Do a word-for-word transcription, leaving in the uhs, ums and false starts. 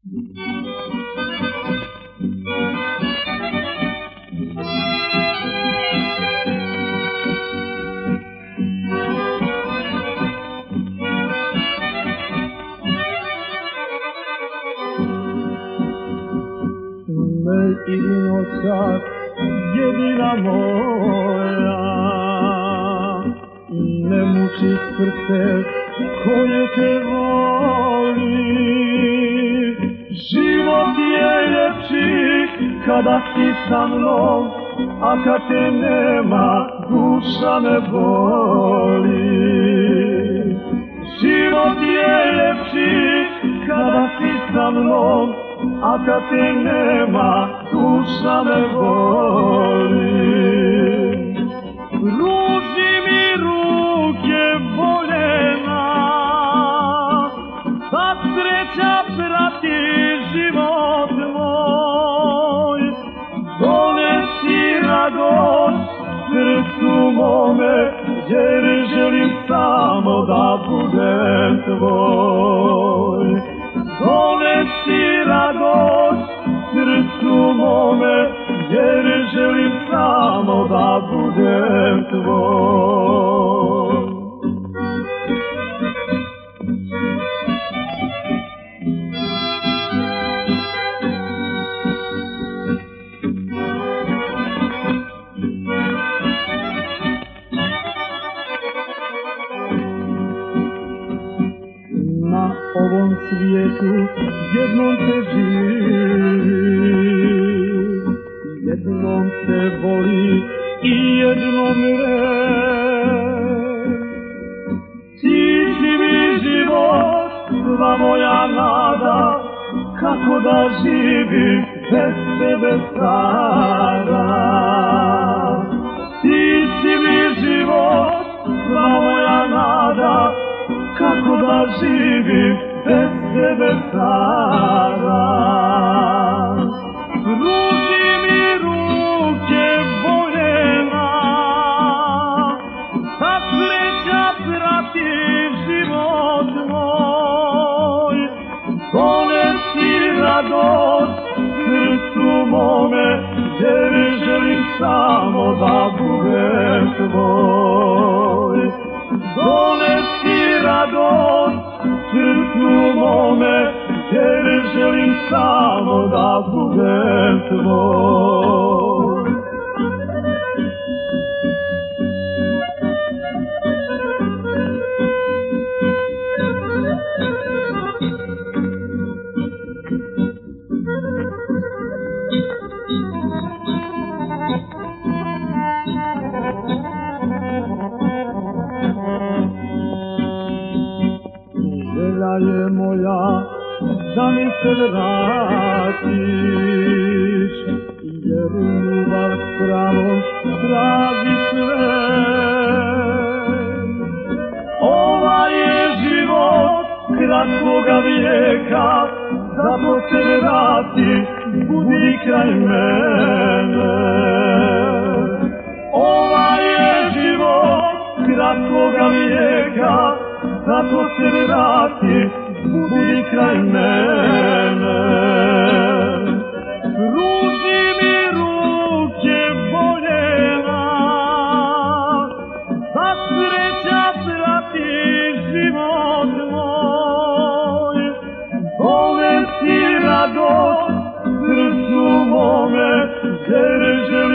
Jedino čas, jedina moja, ne muči srce koje te voli. Život je ljepši kada si sa mnom, a kad te nema, duša me boli. Život je ljepši kada si sa mnom, a kad te nema, duša me boli. Ruži mi ruke voljena, da sreća prati život moj. Donesi radost srcu mome, jer želim samo da budem tvoj. Donesi radost srcu mome, jer želim samo da budem tvoj. Na ovom svijetu jednom se živi, jednom se voli i jednom mre. Ti si mi život, sva moja nada, kako da živim bez tebe sada. Ti si mi život, sva moja nada, kako da živim bez tebe sada. Ruži mi ruke voljena, da sreća prati život moj. Donesi radost srcu mome, jer želim samo da budem tvoj. Donesi radost srcu mome, jer želim samo da budem tvoj. Želja je moja da mi se vratiš, jer ljubav s pravom traži sve. Ovaj je život kratkoga vijeka, zato se vrati, budi kraj mene. Ovaj je život kratkoga vijeka, zato se vrati, budi kraj mene. Ruži mi ruke voljena, da sreća prati život moj. Donesi radost srcu mome, jer želim